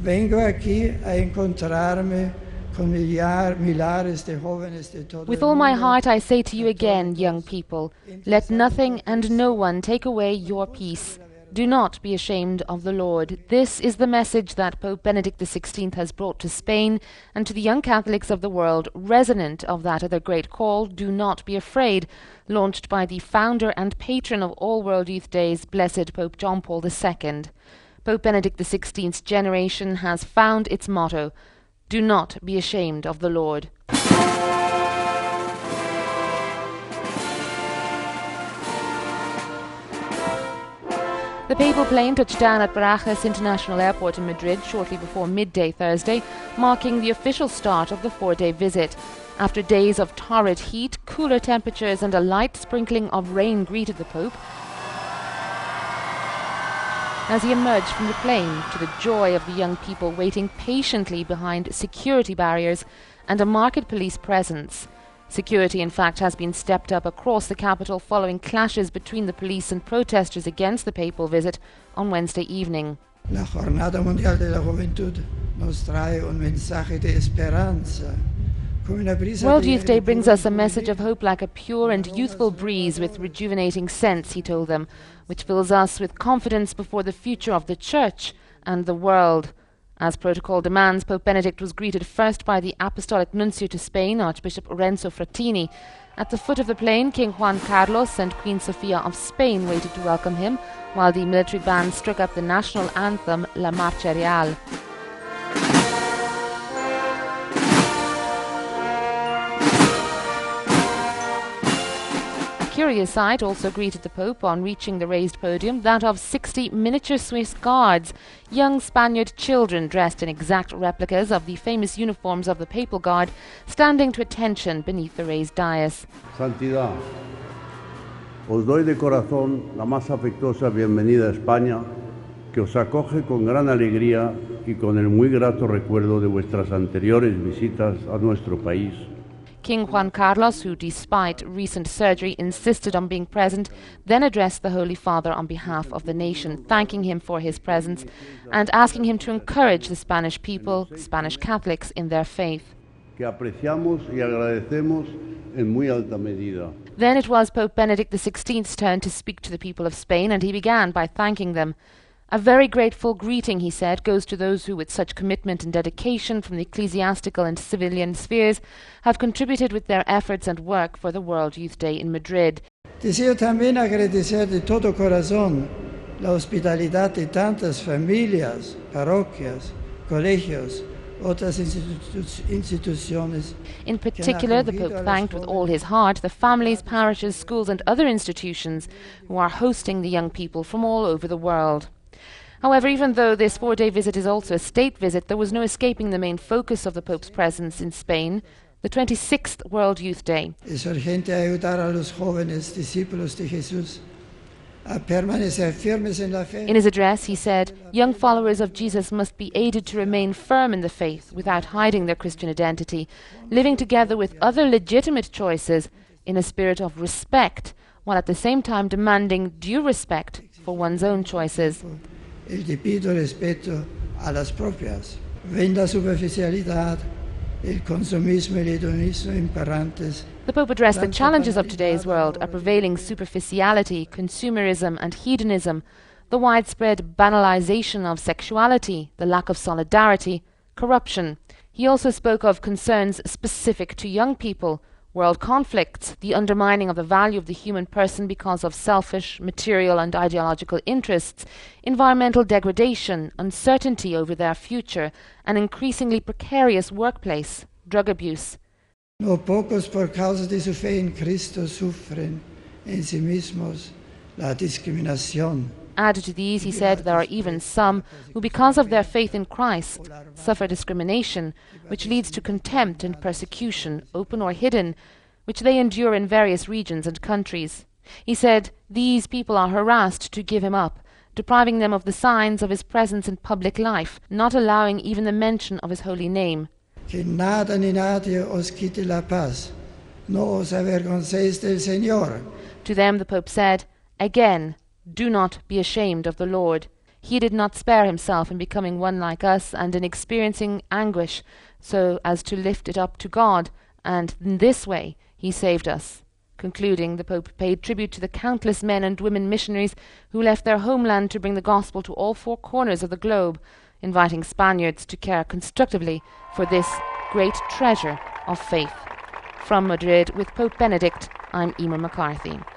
Vengo aquí a encontrarme con millares de jóvenes de todo With el all my mundo. heart I say to you again, young people, let nothing and no one take away your peace. Do not be ashamed of the Lord. This is the message that Pope Benedict XVI has brought to Spain and to the young Catholics of the world, resonant of that other great call, do not be afraid, launched by the founder and patron of all World Youth Days, Blessed Pope John Paul II. Pope Benedict XVI's generation has found its motto, do not be ashamed of the Lord. The papal plane touched down at Barajas International Airport in Madrid shortly before midday Thursday, marking the official start of the 4-day visit. After days of torrid heat, cooler temperatures and a light sprinkling of rain greeted the Pope as he emerged from the plane, to the joy of the young people waiting patiently behind security barriers and a marked police presence. Security, in fact, has been stepped up across the capital following clashes between the police and protesters against the papal visit on Wednesday evening. La Jornada Mundial de la Juventud nos trae un mensaje de esperanza. World Youth Day brings us a message of hope like a pure and youthful breeze with rejuvenating scents, he told them, which fills us with confidence before the future of the Church and the world. As protocol demands, Pope Benedict was greeted first by the Apostolic Nuncio to Spain, Archbishop Renzo Frattini. At the foot of the plane, King Juan Carlos and Queen Sofia of Spain waited to welcome him, while the military band struck up the national anthem, La Marcha Real. A curious sight also greeted the Pope on reaching the raised podium, that of 60 miniature Swiss guards, young Spaniard children dressed in exact replicas of the famous uniforms of the Papal Guard, standing to attention beneath the raised dais. Santidad, os doy de corazón la más afectuosa bienvenida a España, que os acoge con gran alegría y con el muy grato recuerdo de vuestras anteriores visitas a nuestro país. King Juan Carlos, who despite recent surgery insisted on being present, then addressed the Holy Father on behalf of the nation, thanking him for his presence and asking him to encourage the Spanish people, Spanish Catholics, in their faith. Que apreciamos y agradecemos en muy alta medida. Then it was Pope Benedict XVI's turn to speak to the people of Spain, and he began by thanking them. A very grateful greeting, he said, goes to those who, with such commitment and dedication from the ecclesiastical and civilian spheres, have contributed with their efforts and work for the World Youth Day in Madrid. Deseo también agradecer de todo corazón la hospitalidad de tantas familias, parroquias, colegios, otras instituciones. In particular, the Pope thanked with all his heart the families, parishes, schools and other institutions who are hosting the young people from all over the world. However, even though this 4-day visit is also a state visit, there was no escaping the main focus of the Pope's presence in Spain, the 26th World Youth Day. Es urgente ayudar a los jóvenes discípulos de Jesús a permanecer firmes en la fe. In his address, he said, young followers of Jesus must be aided to remain firm in the faith without hiding their Christian identity, living together with other legitimate choices in a spirit of respect, while at the same time demanding due respect for one's own choices. El debido respeto a las propias. Ven la superficialidad, el consumismo y el hedonismo imperantes. The Pope addressed the challenges of today's world, a prevailing superficiality, consumerism and hedonism, the widespread banalization of sexuality, the lack of solidarity, corruption. He also spoke of concerns specific to young people, world conflicts, the undermining of the value of the human person because of selfish, material and ideological interests, environmental degradation, uncertainty over their future, an increasingly precarious workplace, drug abuse. No pocos por causa de su fe en Cristo sufren en sí mismos la discriminación. Added to these, he said, there are even some who, because of their faith in Christ, suffer discrimination, which leads to contempt and persecution, open or hidden, which they endure in various regions and countries. He said, these people are harassed to give him up, depriving them of the signs of his presence in public life, not allowing even the mention of his holy name. Que nada ni nadie os quite la paz, no os avergoncéis del Señor. To them the Pope said, again, do not be ashamed of the Lord. He did not spare himself in becoming one like us and in experiencing anguish so as to lift it up to God, and in this way he saved us. Concluding, the Pope paid tribute to the countless men and women missionaries who left their homeland to bring the gospel to all four corners of the globe, inviting Spaniards to care constructively for this great treasure of faith. From Madrid, with Pope Benedict, I'm Emer McCarthy.